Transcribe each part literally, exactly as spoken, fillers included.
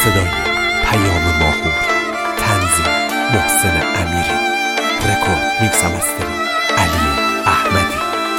صدای پیام ماهور، تنظیم محسن امیری، رکورد میکس و مسترینگ علی احمدی.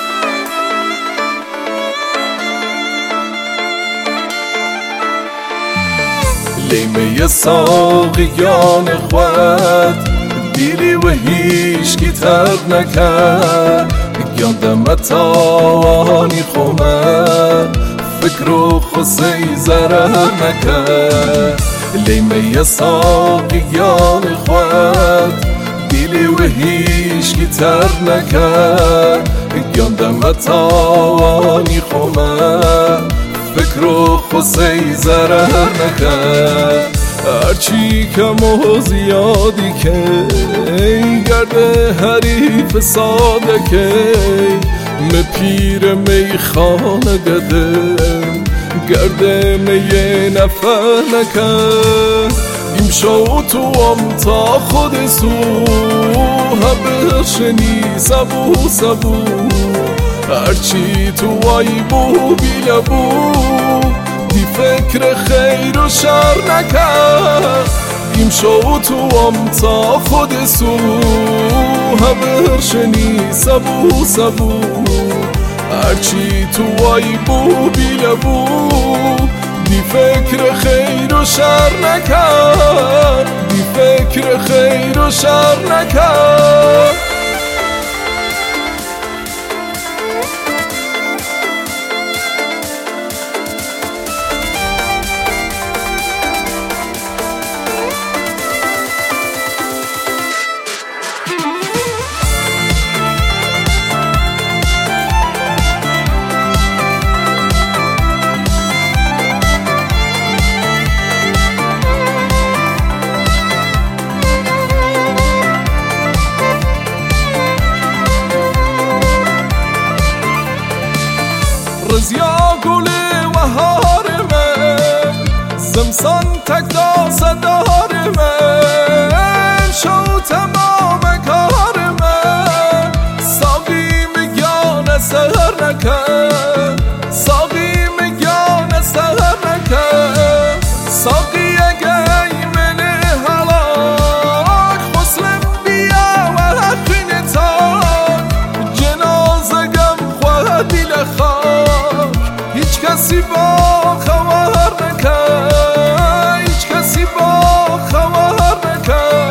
لیمه ساقیان خود دیری و هیچ کی تر نکرد، یادم اتانی خومه فکر و خسی ضرر نکرد. لیمه ساقیان خود دیلی و هیچ کی تر نکرد، یادم اتانی خومه فکر و خسی ضرر نکرد. هرچی کم و زیادی که گرده حریف ساده که می پیر می خانه گدم گرده می نفر نکن. این شو تو هم تا خود سو هبه شنی سبو سبو، هرچی تو وای بو بیلبو دی فکر خیر و شر نکن. این شو تو هم تا خود سو هبه شنی سبو سبو، هرچی تو وای بو بیلبو دی فکر خیر و شر نکن، دی فکر خیر و شر نکن. رزیا گل و هار من زمسان تک دا صدار من شو تمام کار من. ساقی میگان سهر نکن، ساقی میگان سهر نکن. ساقی اگه ایمن هلاک مسلم بیا و حقین تاک، جنازه گم خواه دیل خواه هیچ کسی با خبر نکن، هیچ کسی با خبر نکن.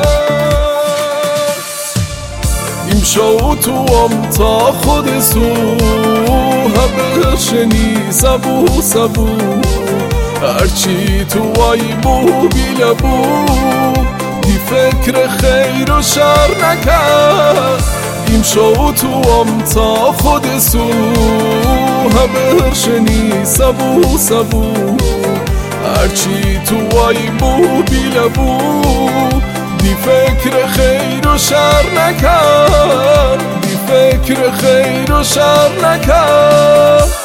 این شو تو هم تا خود سو هبه شنی سبو سبو، هرچی تو وای بو بیلبو دی فکر خیر و شر نکن. این شو تو هم تا خود سو هبه شنی سبو سبو، هرچی تو وای بو بیلبو دی فکر خیر و شر نکن، دی فکر خیر و شر نکن.